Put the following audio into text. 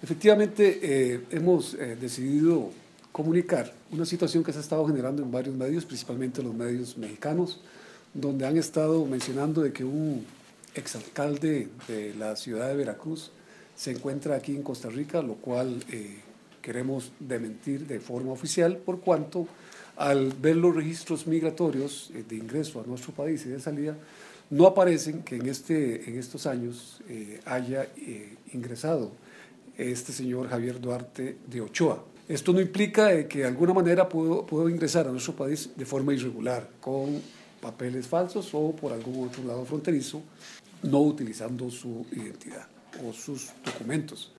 Efectivamente, hemos decidido comunicar una situación que se ha estado generando en varios medios, principalmente los medios mexicanos, donde han estado mencionando de que un exalcalde de la ciudad de Veracruz se encuentra aquí en Costa Rica, lo cual queremos desmentir de forma oficial, por cuanto al ver los registros migratorios de ingreso a nuestro país y de salida, no aparecen que en estos años haya ingresado este señor Javier Duarte de Ochoa. Esto no implica que de alguna manera puedo ingresar a nuestro país de forma irregular, con papeles falsos o por algún otro lado fronterizo, no utilizando su identidad o sus documentos.